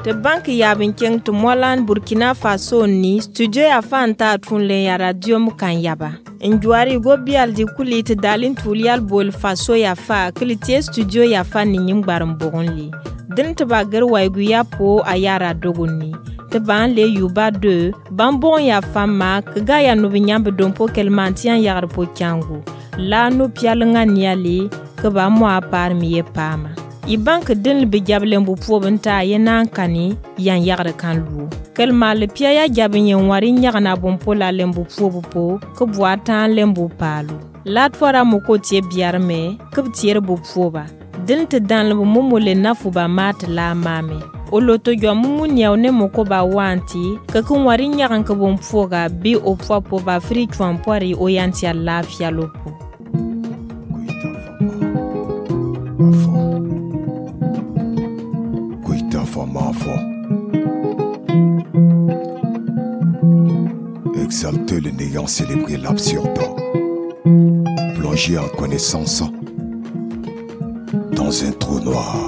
te bank yabin keng to molan Burkina Faso ni studio ya fanta tunle ya radio mukan yaba Njwari go bial di kuli te dalin tulial bol Faso ya fa klitie studio ya fa ni nyimbaram bogonli din te bagar waygu ya po ayara dogoni te ban le yuba 2 bambon ya fama kga ya no binyambe dompo kelmantian yagar po kyangu la no pialnga niali ke ba mo apar mi ye pama I bank din bi jablen bu pobenta yenan kani yan yagar kan lu kelma le pia ya jabin yen wari nyagana bompo la lembu pobo ke boatan lembu palu lat fora mo ko tie biarme ke tiere bu poba din te dan le momo le nafu ba mat la mame oloto jo mumu niaw ne moko ba wanti ke kun wari nyagan ke bom foga bi o po ba fri chwan pori o yanti alla fia lopo Kuita famafo exalter le néant, célébrer l'absurde, plonger en connaissance dans un trou noir.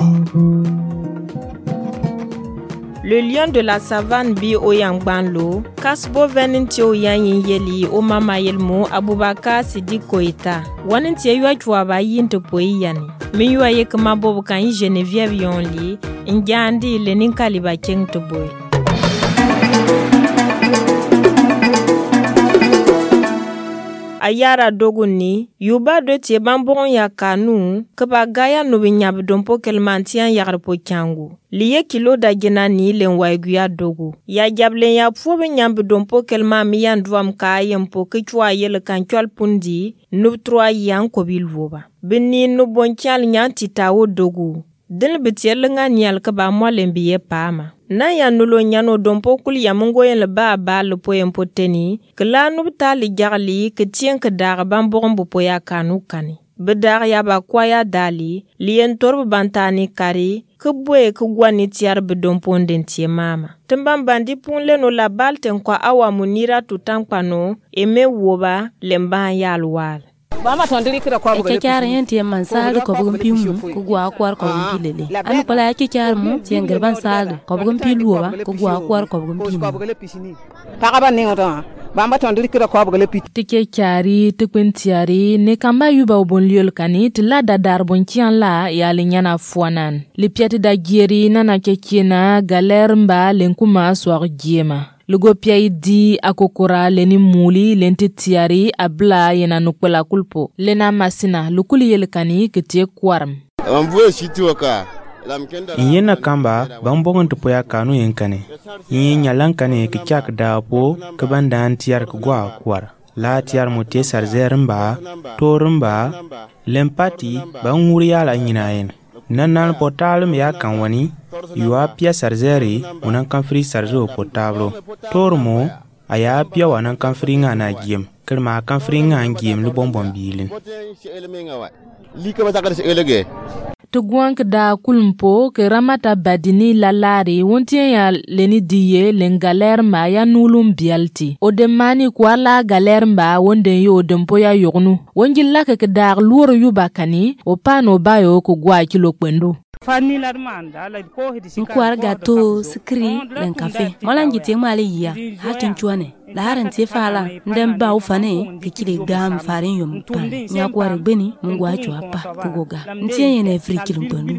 Le lion de la savane bi oyangbanlo, kasbo venintio yanyin yeli o mama yelmo Abubakar Sidi Koita. Wanintie ywa chwaba yinto poi yani. Mi ywa yek mabobu kan yi Geneviève Yonli, injandi le ninkali ba keng to boy. Ayara doguni, yuba de tie bambon ya kanu, keba gaya no binyab dompo kelmantian yagar po kyangu. Liye kilo da gena ni len waigu ya dogu. Ya jablen ya pwo binyab dompo kelma miyan dwam ka yempo kichwa yele kan chwal pundi, nub 3 yang kobil woba. Bini nubon chal nyan titawo dogu. Dil bitiel nga nyal keba mwalen biye pama. Na ya nulo nyano dompo kuli ya mungo yen le ba le poyen poteni, ke la nubta li jagli ke tien ke dar bambon bu poya kanu kani. Bedar ya ba kwaya dali, lien torb bantani kari, ke boye ke gwani tiar be dompo nden tie mama. Tembam bandi pun leno la bal ten kwa awa munira tutankpano, eme woba lemba yalwal. Eke kyar yen tie man sal ko bugum pimu ko gwa kwar ko bugum pilele anu pala eke kyar mu tie ngerban sal ko bugum piluwa ko gwa kwar ko bugum pimu pagaba ningoto bamba tondiri kira ko bugale pit tike kyari tukwentiari ne kamba yuba obon liol kani tla dadar bon kian la ya le nyana fuanan le piati da gieri nana kekina galer mba lenkuma swar giema Lugo pia di akokora leni muli lenti tiari abla yena nukwela kulpo. Lena masina lukuli yelekani ketie kwarm. Amvue shituoka. Yena kamba bambongon tupoya kanu yenkane. Yenya kane kichak dapo kebandan tiar kugwa kwar. La tiar motie sarzermba, tormba, lempati banguri ala nyinayen. Nanan portable ya kanwani yuwa pia sarzeri unan kanfri sarzo portable tormo aya pia wanan kanfri ngana giem kelma kanfri ngan giem lu bombon bilin Tugwank da kulmpo ke ramata badini lalari wontie ya leni diye lengaler ma ya nulum bialti odemani kwala galer mba wonde yo dempo ya yognu wonjilla ke dar luoro yubakani opano bayo ko gwa kilo kwendo Mkwar gato sikri len kafe molangi te mali ya hatin chuane la haran te fala ndem ba ufane kikile gam farin yom pan nya kwar gbeni mungwa chwa pa kugoga ntie yene frikil mpanu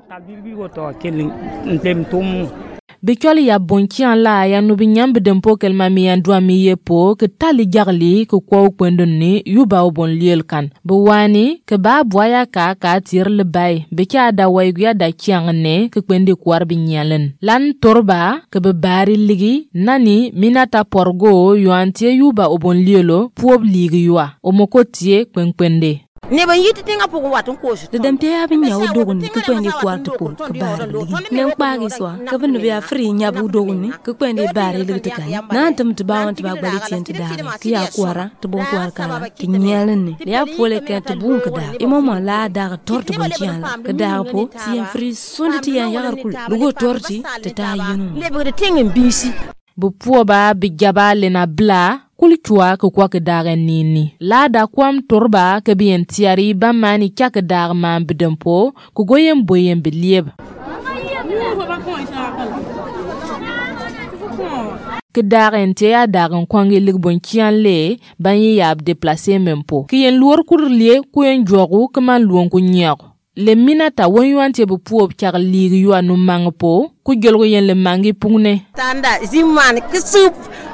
Bikyoli ya bonkian la ya nubi nyambi dempo kelma mi yandwa mi yepo ke tali jagli ke kwa ukwendo ni yuba ubon liel kan. Buwani ke ba buaya ka tir le bay. Bikya da wayguya da kiang ne ke kwendi kwar binyalen. Lan torba ke bebari ligi nani minata porgo yuantie yuba ubon lielo puob ligi yua. Omoko tie kwende. Neba yiti tinga pogo watun kosu de dem te abi nyaw doguni ke kwendi kwarto ko ke bare ligi nem kpagi swa ke benu be afri nyabu doguni ke kwendi bare ligi te kan nan tum te bawon te bagbali tiente dare ke ya kwara te bon kwar kala te nyelen ne ya pole ke te bun ke da imomo la da torto bon tiala ke da po ti afri sonde ti ya yagar kul lugo torti te ta yinu lebe de tingin bisi bu puoba bi jabale na bla kulchua ke kwa ke daga nini la da kwam torba ke bien tiari ba mani kya ke daga man bidempo ku goyen boyen bilieb Ke dagen te ya dagen kwange lig bon kian le ban yi yab déplacer même po ki yen luor kurlie ku yen jogu kman luon ku nyago le minata won yuante bu puob char lig yu anu mang po ku gelgo yen le mangi pungne Tanda zimman kisup.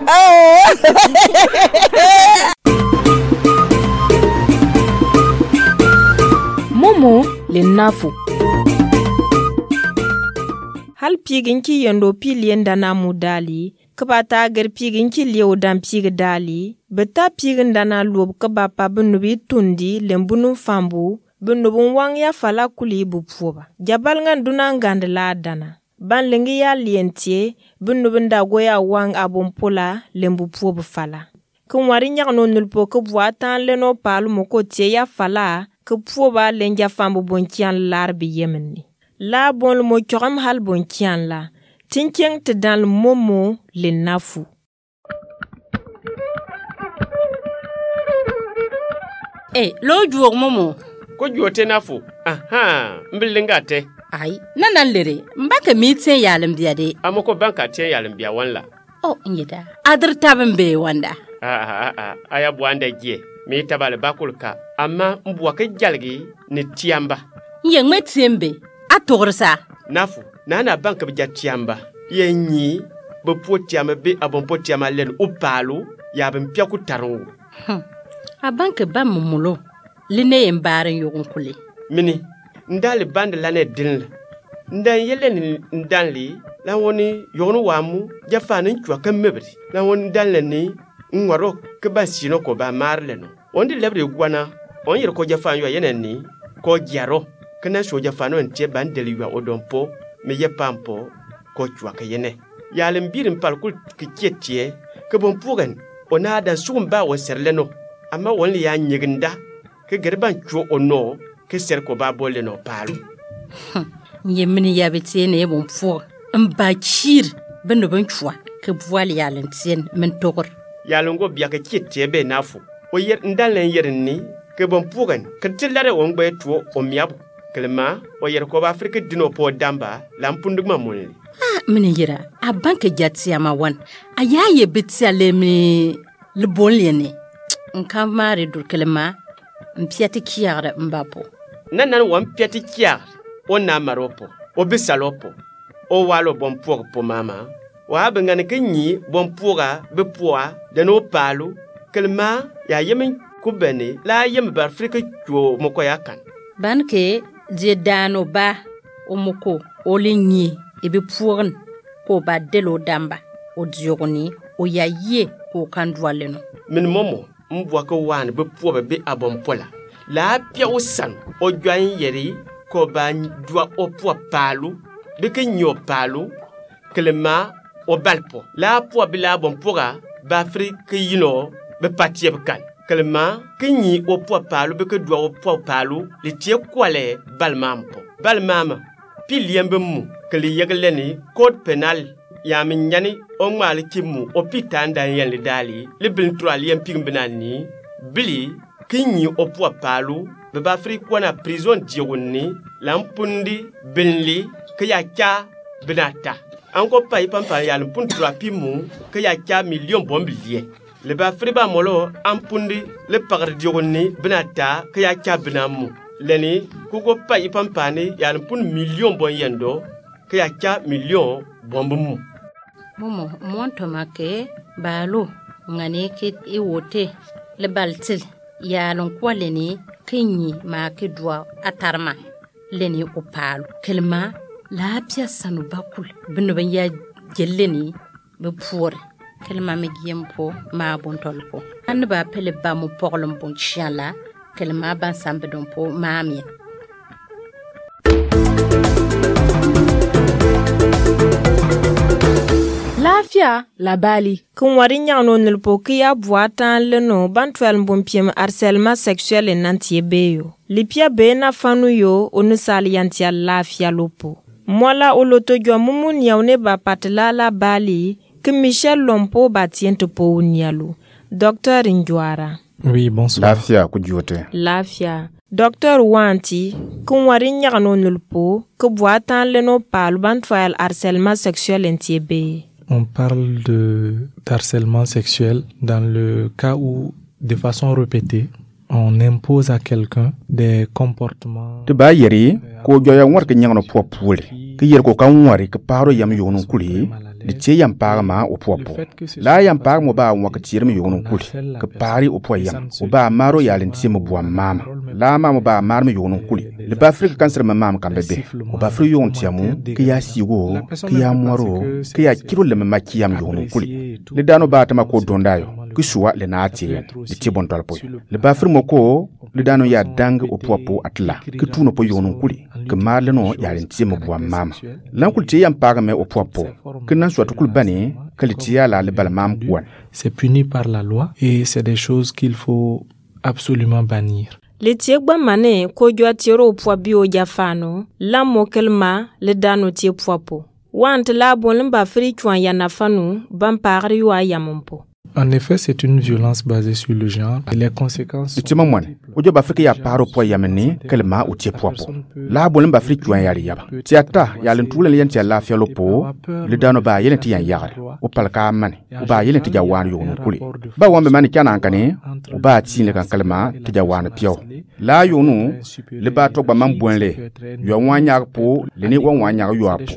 Momo le nafu hal pigin ki yendo pilien dana mudali kbata ger pigin ki liyo dan pig dali beta pigin dana lob kbapa bunubi tundi lembunu fambu bunubun wang ya fala kuli bu puoba jabal ngan dunan gand la dana ban lengi ya lientie bunubun da goya wang abun pola lembu puoba fala kun wari nyagno nulpo kbwa tan leno palu moko tie ya fala kpuoba lenja fambu bonkian larbi yemenni la bon mo chogam hal bonkian la tinkeng te dans le momo le nafu Lo juog momo. Ko juote nafu. Aha, mbilingate. Ai, nanan lere. Mbaka mitse yalim biade. Amoko banka tie yalim bia wanla. Oh, ngida. Adr tabin be wanda. Aya buanda gie. Mi tabale bakulka. Amma mbwa ke jalgi ni tiamba. Yeng metembe. Atorsa. Nafu. Nana banka bija tiamba. Yenyi be potiama be abon potiama len upalu ya ben piaku tarungu. A banka bam mumulo. Line yembaren yogun kule. Mini ndali band lane dinla. Ndan yele ndanli la woni yonu wamu jafani chwa kamebri. La woni ndanle ni ngwaro ke ba sino ko ba marle no. Ondi lebre gwana on yir ko jafan yo yenen ni ko giaro kana so jafano entie bandeli wa odompo me ye pampo ko chwa ke yene yalim birin palkul ke ketie ke bon pugan ona da sumba wo serleno amma woni ya nyiginda ke gerban chwo ono ke ser ko ba bolle no palu Yemini yabitene bon fu mbachir beno ben chwa ke voile yalentien men togor yalongo biya ke ketie be nafu o yer ndalen yerin ni ke bon pugan ke tilare won gbe tuo o miabu kelma o yer ko ba afrika dino po damba lampundugma monli mini yira a banka jatsi ama wan ayaye bitsia le mi le bonlene nkan mare dur kelma mpiati kiara mbapo nanan wan piati kiara o na maropo o bisalopo o walo bon pour po mama wa bengane ke nyi bon pourga be poa de no palu kelma ya yemin kubene la yem ba afrika tuo moko yakan banke je dano ba o moko o lenyi ebe puorn ko ba delo damba o diogoni o yaye ko kandwale no min momo mbwa ko wan be puo be abon pola la pia o san o gwan yeri ko ba dwa o puo palu be ke nyo palu kelma o balpo la puo be la bon poga ba afrika yino be patie be kan kelma kinyi o puo palu be ke dwa o puo palu le tie kwale balmama piliembe mu kali yegleni code penal ya min yani o mali kimu o pitanda yeli dali le bin troalien pingbenani bili kinyi o puo palu be ba afrika na prison diogoni lampundi binli ke ya cha binata anko pai pampa ya mpun troapimu ke ya cha million bombilie le ba friba molo ampundi le pagar diogoni binata ke ya cha binamu leni kugo pai pampani ya mpun million bon yendo ke ya cha million bombumu momo monto make balo ngane ke e wote le baltil ya lon kwaleni kinyi make dwa atarma leni opalu kelma la pia sanu bakul bino ben ya jelleni be pour kelma me giempo ma bon tolpo an ba pele ba mo poglom bon chiala kelma ban sambe don po mami Lafia la bali kun wari nyagno nulpo ki ya buatan leno bantwel mbompiem harcèlement sexuel en antie beyo lipia be na fanu yo onusali yantia lafia lopo mola oloto jwa mumun yaune ba patla la bali que Michel Lompo batiente po unialu Docteur Njwara. Oui, bonsoir. Lafia kujiote. Lafia. Docteur Wanti, qu'on wari nyagano nulpo, que boitan leno pal bantoyal harcèlement sexuel intiébé. On parle d'harcèlement sexuel dans le cas où, de façon répétée, on impose à quelqu'un des comportements. De ba yeri ko joya war ke nyangno po pule ke yer ko kan wari ke paro yam yono kuli de tie yam parma o popo la yam parmo ba wa ke tier mi yono kuli ke pari o po yam o ba maro ya len tie mo bo mama la mama ba mar mi yono kuli le ba afrique cancer mama kan bebe o ba fru yon tiamu ke ya sigo ke ya moro ke ya kiro le mama ki yam yono kuli le dano ba ta ma ko dondayo Kusua le na atien de tibon tolpo le bafri moko le dano ya dang o popo atla ke tuno po yono kuli ke marle no ya len timo bo mama lan kul ti yam parme o popo ke nan so tukul bani ke le tia la le bal mam kwan. C'est puni par la loi et c'est des choses qu'il faut absolument bannir. Le tiegba mane ko jwa tiro po bio jafano la mokelma le dano tie popo want la bon lamba fri chwan ya nafanu ban pagri yo ayamompo. En effet, c'est une violence basée sur le genre. Et les conséquences. Utima mwane. Ojo bafrika ya paro po yamene kelma utie popo. La bolen bafrika juan yari yaba. Tiata ya lentule liyan tia la fialo po. Le dano ba yelen ti yan yagare. O palka mane. O ba yelen ti jawan yono kuli. Ba wambe mane kiana ankane. O ba tine kan kelma ti jawan pio. La yono le ba tokba mambwenle. Yo wanya po le ni wanya yo apo.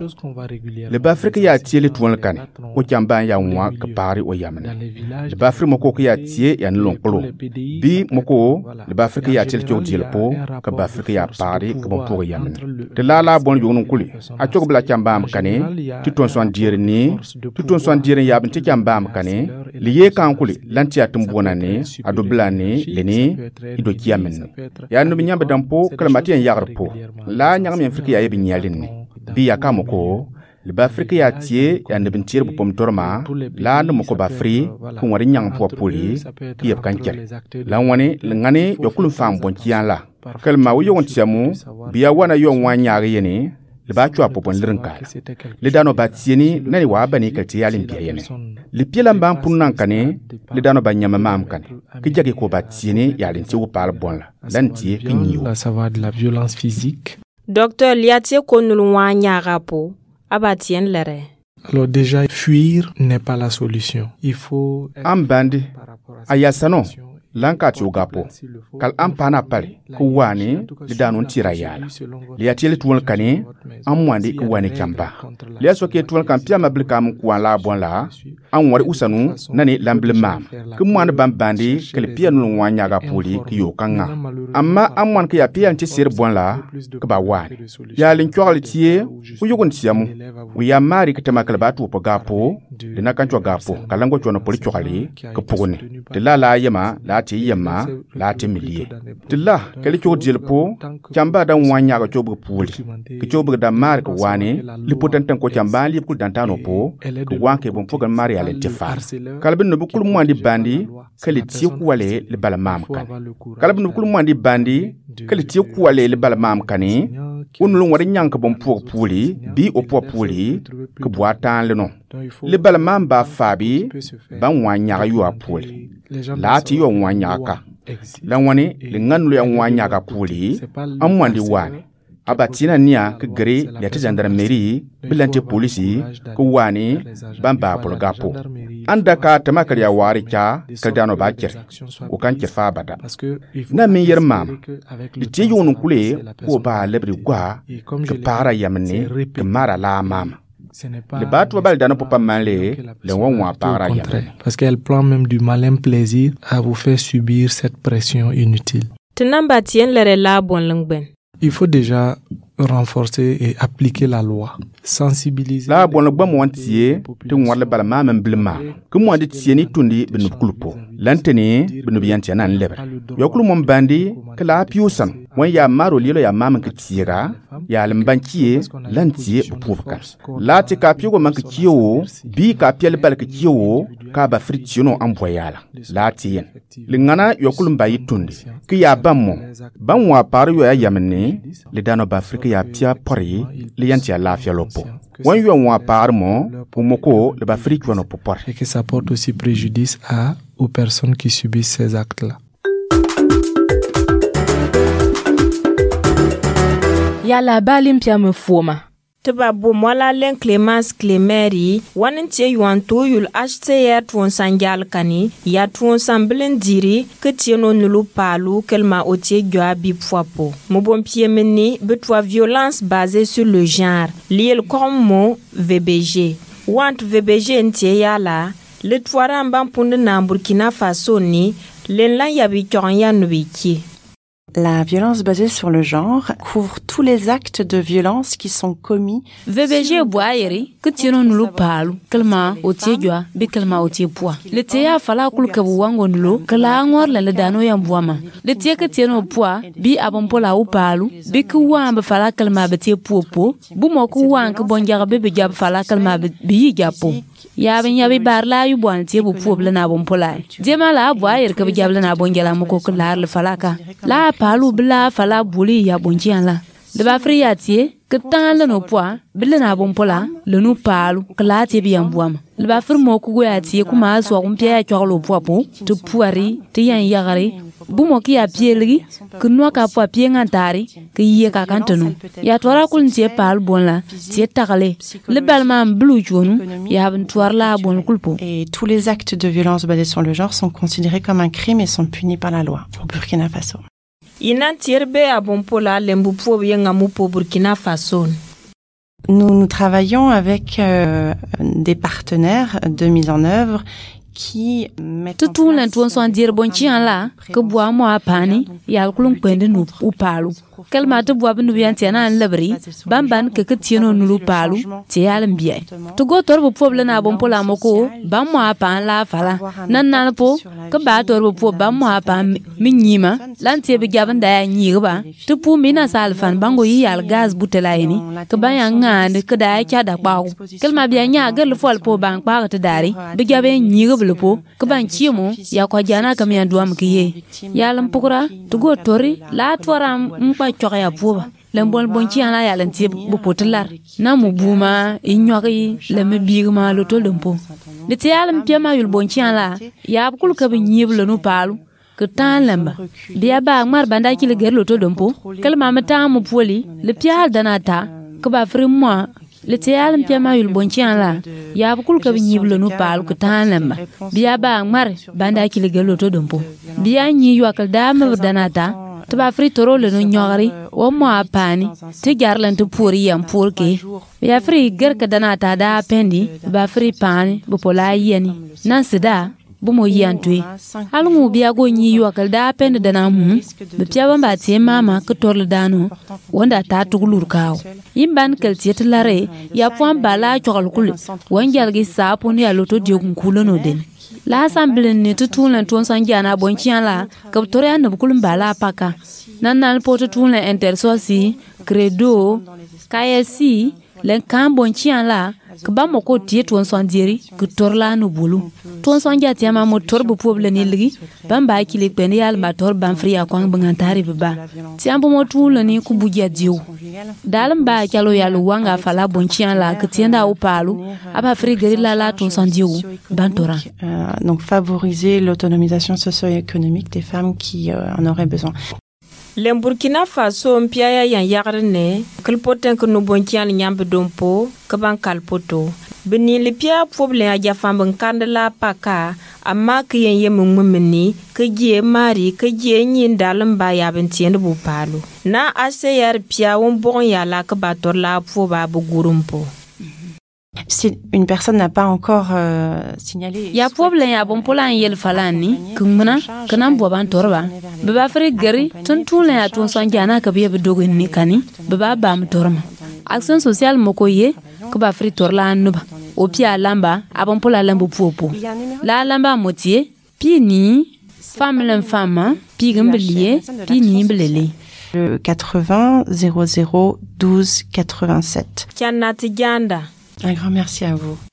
Le bafrika ya tie le tuan kane. O jamba ya nwa kapari o yamene. Le bafri moko ki ya tie ya nilon polo. Bi moko le bafri ki ya tel chok diel po ka bafri ki ya pari ka bon pour yamen. De la bon yonon kuli. A chok bla chamba am kane ti ton son dire ni ti ton son dire ya bin ti chamba am kane liye kan kuli lanti atum bonane ado blane leni ido kiamen. Ya no binyamba dampo kala mati en yagar po. La nyangam en friki ya ye binyalin ni. Bi ya kamoko le bafrika ya tie ya ne bintir bu pom torma la no moko bafri ko wari nyang po poli ki yeb kankel la wani ngane yo kulum fam bon kian la kalma wo yon tiamu biya wana yon wanya yene le ba chwa po bon lirinka le dano ba tieni nani wa bani kalti ya limpiya yene le piela mbam punnan kane le dano ba nyama mam kane ki jage ko ba tieni ya linti wo par bon la lan tie ki nyiwo la savoir de la violence physique. Docteur liatie ko nul wanya rapo abatien lere. Alors déjà, fuir n'est pas la solution. Il faut... Ambandi, ayasano, lankati ugapo, kal ampana pale, kuwani, lidanon tirayala. Liatile tuwal kane, amwandi kuwani kamba. Liasoke tuwal kampia mablika mkuwan la bon la, amwari usanu, nani lamble mam. Kumwani bambandi, kele pia nulunwanyaga poli, kiyo kanga. Amma amwan ki ya pia nti sir bon la, kuba wani. Ya linkwali tiye, uyukun tiyamu. Uya mari kitema kalabatu upo gapo, lina kanchwa gapo, kalango chwana poli chokali, kupuguni. Tila la yema, la ti yema, la ti milie. Tila, keli chok jilpo, chamba da wanyaga chobu puli. Kichobu da mari kwa wani, lipotantan kwa chamba li kul dantano po, kwa wanke bumpugan mari ale tifar. Kalabin nubukul mwandi bandi, keli tiye kuwale li bala mamkani. Kalabin nubukul mwandi bandi, keli tiye kuwale li bala mamkani, unulung wari nyanka bumpug puli, bi opwa puli, kubuatan le no. Le bala mamba fabi, ban wanyaga yu apuli. Lati yu wanyaga. La wani, le nganulu ya wanyaga puli, amwandi wani. Abatina niya ke gre yati gendarmerie bilante polisi ko wani bamba polgapo andaka tamakali ya wari cha kaldano bakir o kan kirfa bada na min yermam dite yonu kule ko ba lebri gwa ke para yamne ke mara la mama le batu bal dana popa male le wonwa para yamne parce qu'elle prend même du malin plaisir à vous faire subir cette pression inutile. Tenamba tien lere la bon lengben. Il faut déjà renforcer et appliquer la loi. Sensibiliser. La bonne bonne moitié, tu vois le balama même blema. Que moi de tieni tundi benu kulpo. Lanteni benu biantia nan leber. Yokulu mon bandi que la piusan. Moi ya maro lilo ya mama que tira. Ya lembankie lantie bupuka. La te kapio ko manke kio bi kapia le bal que kio ka ba fritiono amboyala. La tien. Lingana yokulu mbayi tundi. Que ya bammo. Bamwa paru ya yamene le dano ba Afrique ya pia pori le yantia la fialopo. Wan yu wa parmo pomoko le ba Afrique wono popor. Et que ça porte aussi préjudice aux personnes qui subissent ces actes-là. ya la balim pia me foma teba bo mola len Clemence Clemeri wanin tie yuanto yul HCR tuon sanjal kani ya tuon samblen diri que tieno nulu palu kelma otie gwa bi poapo mo bon pied meni betwa violence basée sur le genre lié comme mot VBG want VBG ntie ya la le twara mbam punde na Burkina Faso ni len la yabi kyonya nubiki. La violence basée sur le genre couvre tous les actes de violence qui sont commis. VBG boayeri que tieno nulu palu kelma otie gwa bi kelma otie poa le tia fala kul ka wango nulo kala ngor la dano yambuama le tia que tieno poa bi abompola u palu bi ku wamba fala kelma betie popo bu mo ku wank bonjaga be jab fala kelma bi japo yabi barla yu bon tie bu poble na bompola dema la boayer ka bi jabla na bonjala mo ko klar le falaka la palu bla fala buli ya bonjian la de ba friya tie que tan le no poa bile na bompola le no palu kla tie bi ambuam le ba fir mo ku ya tie kuma so ko mpia ya chorlo poapo to puari te yan yagare bu mo ki ya pielgi que no ka po pie ngantari que ye ka kantano ya tora kul tie pal bonla tie takale le balma blu jonu ya ban toarla bon kulpo. Et tous les actes de violence basés sur le genre sont considérés comme un crime et sont punis par la loi au Burkina Faso. Inan tierbe abompola lembu po yengamu po Burkina Faso. Nous travaillons avec des partenaires de mise en œuvre qui mettent tout l'entour son dire bon chien là que bois moi pani ya kulun kwende nu upalu kalma to bois nu bien tiana labri bamban que tieno nu palu tial mbie to go torbo problem na bon pola moko bam moi pan la fala nan po que ba torbo po bam moi pan minyima lantie be gaban da nyiba to pu mina salfan bango yi al gaz butelaini que ba ya ngande que da cha da bawo kalma bien nya gal fol po bang pa ta dari be gabe nyiba lepo que ban chiemo ya ko jana kam ya duam kiye ya lam pukura to go tori la twara mpa chokya puba lembol bonchi ana ya lantie bu potelar na mu buma inyori le me bigma lo to lempo de tialam piama yul bonchi ana ya kul ka bi nyiblo no palu que tan lamba biya ba mar banda ki le gerlo to lempo kalma mata mu poli le pial danata que ba fri moi le tialam piama yul bonchi ana ya kul ka bi nyiblo no palu que tan lamba biya ba mar banda ki le gerlo to lempo biya nyi yo akal da me danata taba fri toro le no nyori o mo apani te garlan to puri yam purke ya fri ger ka danata da pendi ba fri pani bo pola yeni nan sida bo mo yantwe almu biya go nyi yo akal da pendi dana mu be pya ba te mama ka torle dano wanda ta tugulur kaw imban kel tietlare ya pon bala chokol kul wangal gi sapo ni aloto diogun kulono den la assemblée ne tutulen ton sanjana bonchian la kaptoria ne bukulum bala paka nan poto tulen intersoci credo KSC len kan bonchian la kba moko tie ton sanjeri que torla no bulu ton sanja tiama mo torbu poble ne ligi bamba kili pene yal ma tor ban fria kwang bangantari ba tiambo mo tulen ni kubuja diu dalam ba kalo yalo wanga fala bonchian la que tienda au palu aba frigeri la ton sandiu bantora. Donc favoriser l'autonomisation socio-économique des femmes qui en auraient besoin. Le Burkina Faso mpiaya yan yagrene kelpoten que no bonkian nyambe dompo kaban kalpoto beni le pia problem a jafam ban kandala paka amma ke yen yemumumni ke je mari ke je nyin dalam ba ya ben tiende bu palu na aser pia won bon ya la ka bator la fo ba bu gurumpo. Si une personne n'a pas encore signalé ya problème ya bon polan yel falani kumna kanam bo ban torba be ba fere gari ton tun ya ton son jana ka be dogo ni kani be ba bam torma action sociale moko ye ko ba fere torla nuba o pia lamba abon pola lambo popo la lamba motier pi ni femme pi gambelier pi ni belele 80 00 12 87. Kianati Janda. Un grand merci à vous.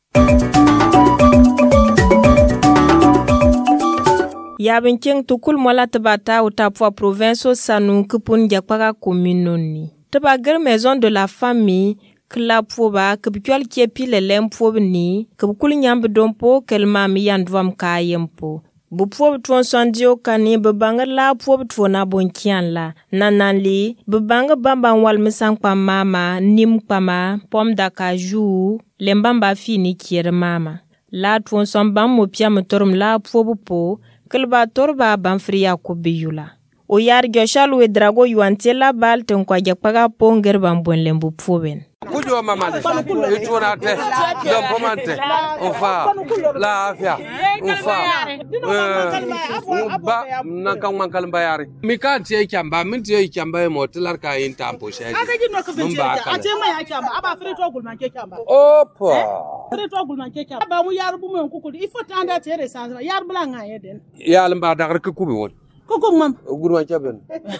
Yabin king tukul mola tabata utapwa province sanu kupun jakpaka commune taba gar maison de la famille club foba kubkyol kepi le lempobni kubkul nyambe dompo kelma mi yandwam kayempo bu puob tuon sondio kani bu bangar la puob tuona bonkian la nananli bu banga bamba wal misang pa mama nim pama pom da kaju lembamba fini kier mama la tuon son bam mo pia motorum la puob po kelba torba ban fria ko biyula o yar gyoshal we drago yuantela bal ten kwa jakpaga ponger bambon lembu puoben kujo mama ituna te do pomante ofa la afia ofa ba nakang mankal bayari mi ka tie kyamba min tie kyamba mo tilar ka yin tampo shege mun ba ka ate mai kyamba aba fere to gulman ke kyamba opa fere to gulman ke kyamba ba mu yar bu men kukul ifo tanda tere sa yar bula nga yeden ya lamba dagar ka kubi won kukum mam gurwan chaben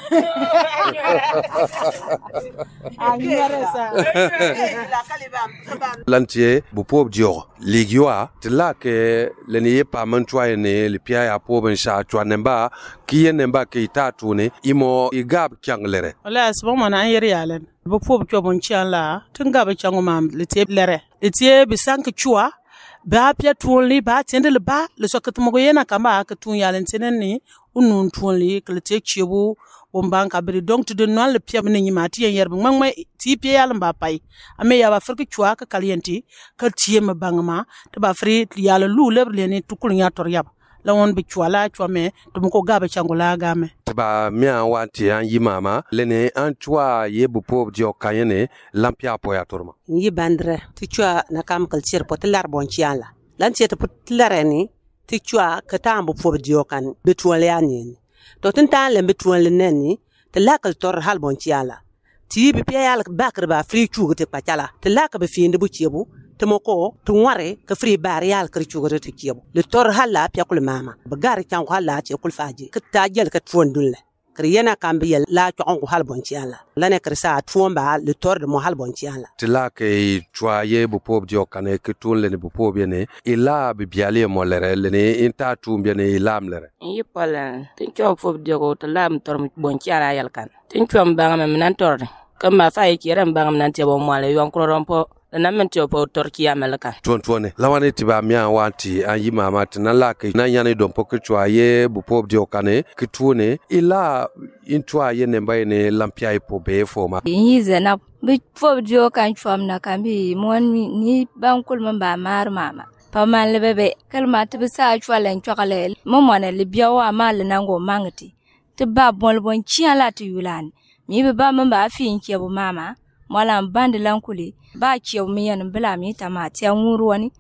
lantie bu pop dio ligioa tla ke leni pa mantwa ne le pia ya poben sha twa nemba kiye nemba ke tatu ne imo igab kyanglere wala asbo mana yeri yalen bu pop cho bon chiala tunga ba chango mam le tie lere le tie bi sank chua ba pia tuonli ba tende le ba le sokat mo yena kama ka tun yalen teneni unun tuonli ke le tie chibu bomban ka bri donc tu de non le pia ni mati yer ngmang ti pia yalen ba pai ame ya ba friki chua ka kalienti ka tie ma bangma to ba fri yalen lu le ni tukul nya tor yab la won bi chua la chua me to ko ga ba changola ga me ba mia wanti an yimama lene an chua ye bu pop dio kayene lampia po ya torma yi bandre ti chua na kam culture pot lar bon chiala lan ti pot lareni ti chua ka tambu pop dio kan betuole ani to tinta le betuole neni te lakal tor hal bon chiala ti bi pia yal bakr ba free chugo te pachala te laka be finde bu chiebu te moko te ngware ka free bar yal kri chugo te chiebu le tor hala pia kul mama bagar chan hala ti kul faji ka ta jel ka tuondulle kriyena kambi la chongo hal bon chiala la ne krisa tuomba le tor de mo hal bon chiala tla ke choye bu pop dio kane ke tun le bu pop yene ila bi biale mo lere le ne inta tum yene ilam lere yi pala tin cho pop dio ko tla tor bon chiala yal kan tin chom banga me nan tor kama fa yi kiran banga nan te bo mo le yon krorompo na mentio po torkia melaka tuone lawani tiba mia wanti an yimama tinala ke na yani don po choye bu pop dio kane ke tune ila intwa yene mbayne lampia ipo be foma yize na bi pop dio kan chom na kambi mon ni bankul mamba mar mama paman lebebe kalma tibisa chwalen chwakale momone libyawa mal nango mangti tiba bon bon chiala tu yulan mi be ba mamba afin kiyabu mama mala bande lankuli ba kiyo miyan bla mi tamati nguru wani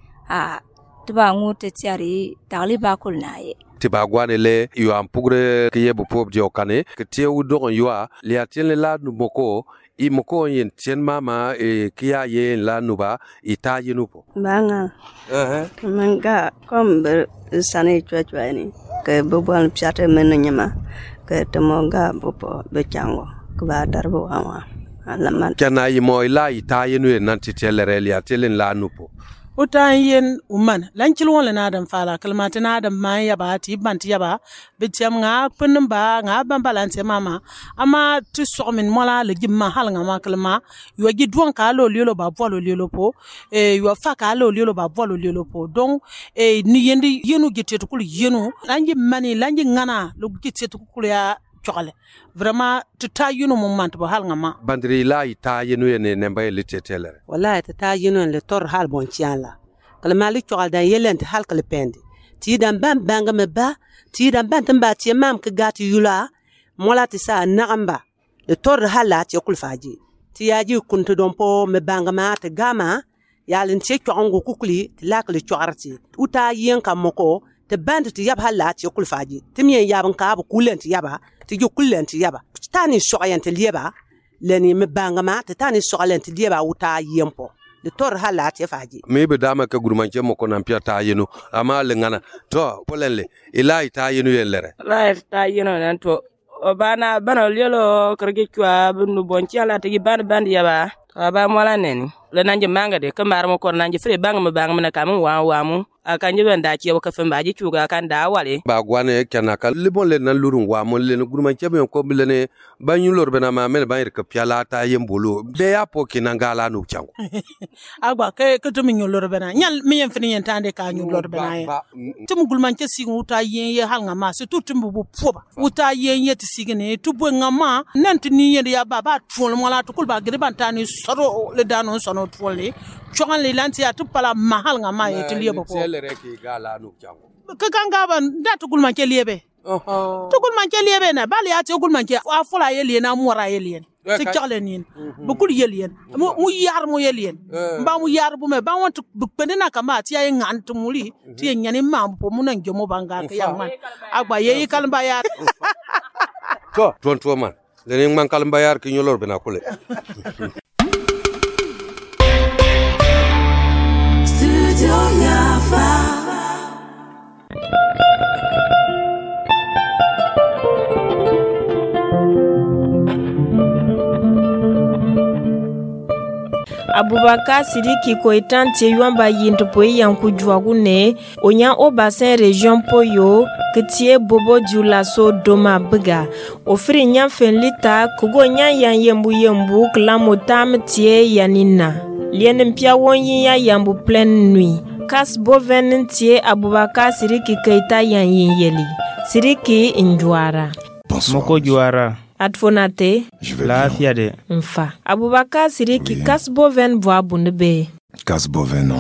tiba ngurte tiari tagli ba kulnaye tiba gwane le yo ampugre kiye bu pop dio kane ke tie u dogon yo le atien la nu moko I moko yen tien mama kiya yen la nuba ita yenupo banga manga komber sane chwa ni ke bobal piate mennyama ke temoga bopo bechango kwa darbo awa kana yimo ila ita yenu nanti telere ya telen la nupo utan yen uman lankil wala na dan fala kalmata na dan man ya ba ti banti ya ba bitiam nga punnin ba nga ban balance mama ama tu so min mola le gimma hal nga ma kalma yo gi duan ka lo liolo ba volo liolo po yo fa ka lo liolo ba volo liolo po donc ni yendi yenu gite to kul yenu lanji mani lanji ngana lo gite to kul ya chokale vraiment ta yunu moment ba hal ngama bandri la ita yenu ne nemba lite telere wallahi ta yunu le tor hal bon chiala kala mali chokal dan yelent hal kala pendi ti dan ban banga me ba ti dan ban tamba ti mam ka gati yula mola ti sa nagamba le tor hala ti kul faji ti yaji kuntu don po me banga ma te gama yalin ti chongo kukuli ti la kala chokarti uta yen kam moko te band ti yab hala ti kul faji ti mi yaban ka bu kulen ti yaba ti ju kulen ti yaba tani soyen ti lieba leni me banga ma te tani soyen ti lieba uta yempo de tor hala ti faji me be dama ka gurmanche moko nan pia ta yenu ama le ngana to polenle ila ita yenu yelere la ta yenu nan to bana liolo kerge kwa bunu bonchi ala ti ban yaba ba mola neni le nanje manga de kamar mo ko nanje fre bang me na kam wa mu akan je banda ke ka fen ba ji chuga kan da wale ba gwane kana ka libon le nan lurun wa mon le gurma ke ben ko bilene banyu lor bena ma mel ban irka piala ta yembolo be ya po kinangala nu chango agba ke to min lor bena nyal mi yen fini yen tande ka nyu lor bena ya tum gulman ke sigun uta yen ye hal ngama se tutum bu poba uta yen ye ti sigene tu bu ngama nanti ni yen ya baba tfol mola to kulba gede bantani soro le danon sono tfole chongan le lanti atu pala mahal ngama ye ti liebo ko ka kanga ban da to gulman ke liebe to gulman ke liebe na bali ati gulman ke afula ye liena mora ye liena ti chalenin bu kul ye liena mu yar mu ye liena ba mu yar bu me ba want bu pendena kama ti ye ngan to muri ti ye nyani mam po mu nan jomo banga ka ya man agba ye kalba yar to man le man kalba yar ki nyolor bena kule Studio Yafa. Abubakar Sidiki ko itante yuamba yinto po yanku juagune onya o bassin région poyo kitie bobo jula so doma biga ofri nya fen lita kugo nya yan yembu klamo tam tie yanina lienem pia wonyi ya yambu pleine nuit kas boven tie Abubakar Sidiki keita yan yeli Sidiki injuara moko juara Adfonate la fiade mfa Abubakar Sidiki kasboven voa bunbe kasboven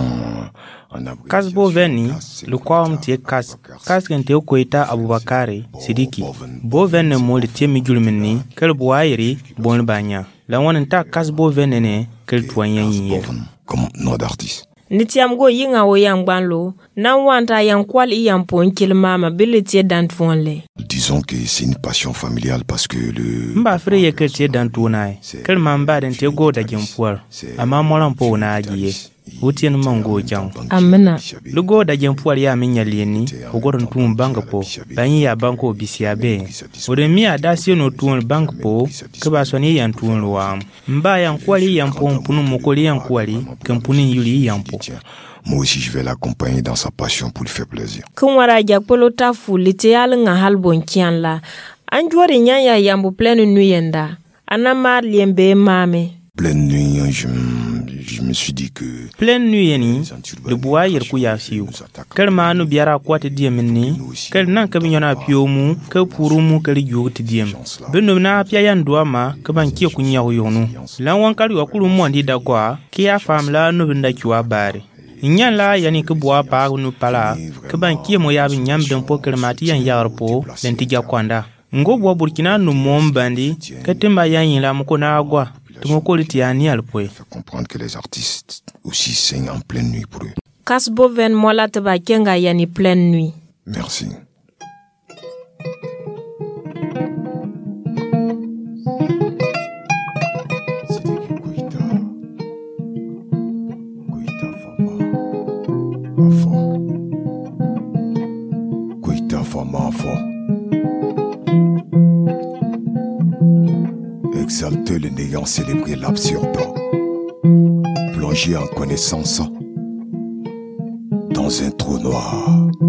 kasboven le kwam tie kaskente koita Abubakar Sidiki boven ne mol tie mi julmeni kel boayri bon banya la wonta kasboven ne kel toyen yin comme nom d'artiste Nitiam go yinga wo yangbanlo na wanta yankwal iyampo nkilmama biliti danfonle. Disons que c'est une passion familiale parce que le mba freye keltie dantonai kelma mba dente go da jempuar ama molampo na agiye utien mango jang amena lugo da jempuar ya minya lieni ogoron tum bank po banyi ya banko bisiabe ode mi adasio no tum bank po keba soni yan tum wam mba yankwali yampo mpunu mokoli yankwali kempuni yuli yampo. Moi aussi, je vais l'accompagner dans sa passion pour lui faire plaisir. Kumwara jakpolo tafu liteal nga halbon kianla. Anjwari nyanya yambu pleine nuit yenda. Anamar liembe mame. Pleine nuit, je me suis dit que... Pleine nuit yeni, le bois yerku ya fiu. Kel manu biara kwate diemeni, kel nan kabinyona piomu, kel purumu kel yuti diem. Beno na pia yandua ma, kabankia kunya uyonu. Lan wankali wakulu mwandi da kwa, kia famla nubinda kiwa bari. Nyala yani ke boa pa nu pala ke banki mo ya nyam den poker mati yan yarpo lentiga kwanda ngo bo Burkina no mombandi ke temba yan la mko na agwa tumo ko litiani alpoe comprendre que les artistes aussi saignent en pleine nuit pour eux. Kasboven mola te ba kenga yani pleine nuit. Merci. Exalter le néant, célébrer l'absurde, plonger en connaissance dans un trou noir.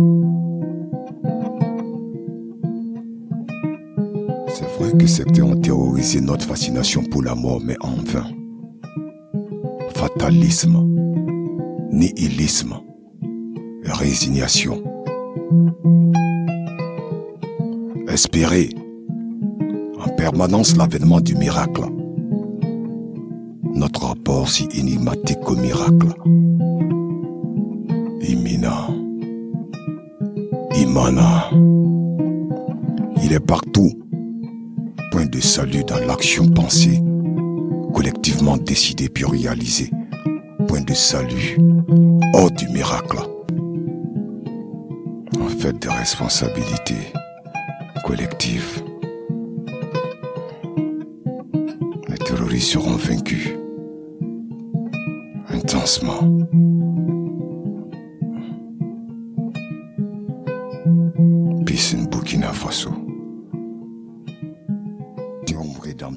C'est vrai que certains ont terrorisé notre fascination pour la mort, mais en vain. Fatalisme, nihilisme, résignation. Espérer en permanence l'avènement du miracle. Notre rapport si énigmatique au miracle. Imminent. Immanent. Il est partout. Point de salut dans l'action pensée, collectivement décidée puis réalisée. Point de salut hors du miracle. En fait, des responsabilités collectives. Les terroristes seront vaincus intensement. Peace in Burkina Faso.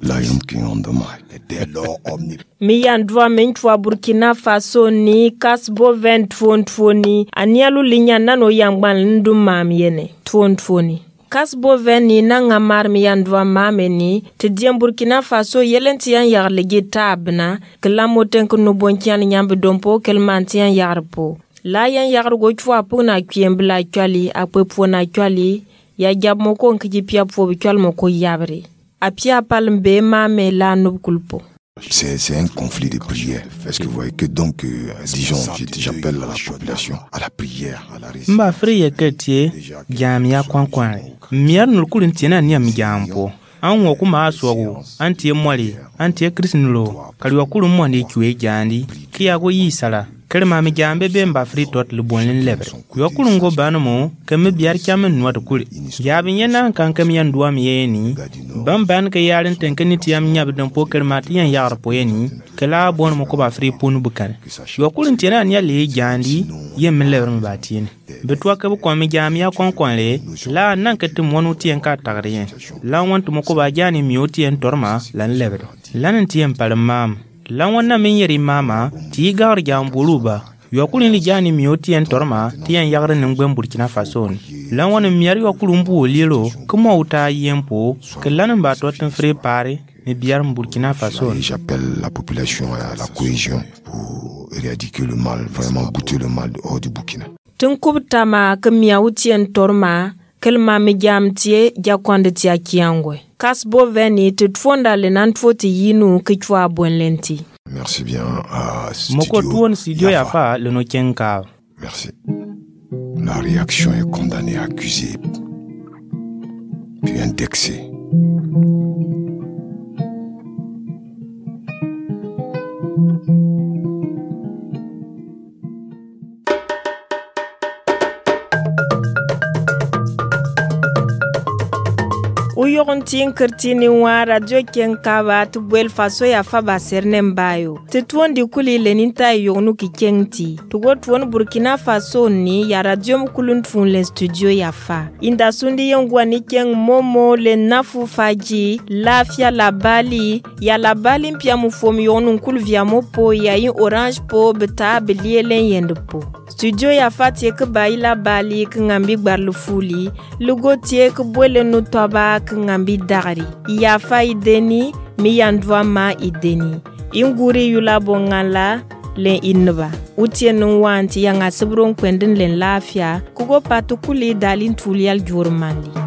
mi yandwa menchwa Burkina Faso ni kasbo 20 ni anialu linya nano yangban ndu mam yene 20 kasbo 20 ni nanga mar mi yandwa mame ni te diem Burkina Faso yelenti yan yar legi tabna klamo tenk no bonkian nyambe dompo kelmantian yarpo la yan yar go chwa puna kiembla kwali apopona kwali ya jab moko nkiji pia po bikwal moko yabre apia palmbe mame la nob kulpo. C'est un conflit de prière. Est-ce que vous voyez que donc, disons, j'appelle la population à la prière, à la récitation. Mba friye ketie, jamia kwankwan. Miar nulkulin tiena ni amijampo. Anwo kuma aswago, antie mwali, antie krisnulo, kaliwakulu mwani chwe jandi, kiyago yisala. Kelma mi jambe be mba fri tot le bonlen lebre yokulu ngo banamo kemme biar chamen nuat kuli yabi nyena kan kam yan duam yeni ban ke yalen tenkeni tiam nyab don po kelma tian yar po yeni kala bon mo ko ba fri ponu bukan yokulu tiena nya le jandi yem lebre mi batien betwa ke ko mi jam ya konkonle la nan ke tum wonu tien ka tagre la wontu mo ko ba jani mi otien torma lan lebre lan tien palmam la wana min yeri mama ti gar jambuluba yokulin li jani mioti en torma ti en yagre ngben Burkina Faso la wana miari yokulumbu lilo kuma uta yempo que lan ba to ten fré paré ni biar Burkina Faso. J'appelle la population à la cohésion pour éradiquer le mal, vraiment bouter le mal hors du Burkina. Tunkub tama ke miauti en torma kelma mi jamtie jakwande ti akiangwe kasbo veni te tfonda le nan foti yinu kichwa bonlenti. Merci bien à studio. Moko tuon studio yafa le no kenka. Merci. La réaction est condamnée, accusée, puis indexée. Uyorontin kertini wa radio kenkaba tu bwel faso ya faba serne mbayo. Tetuon di kuli leninta yonu ki kengti. Tugo tuon Burkina Faso ni ya radio mkulun tfun le studio ya fa. Inda sundi yongwa ni keng momo le nafu faji, lafia la bali, ya la bali mpia mufomi yonu nkulu vya mopo ya yin orange po beta belie len yende po. Studio ya fa tie ke bayi la bali ke ngambi gbarlu fuli, lugo tie ke bwele nutoba ke ngambi dagari. Ya fa ideni, mi yandwa ma ideni. Inguri yula bongala len inba. Utie nungwanti yang asibron kwenden len lafia, kugo patukuli dalin tulial jurmandi.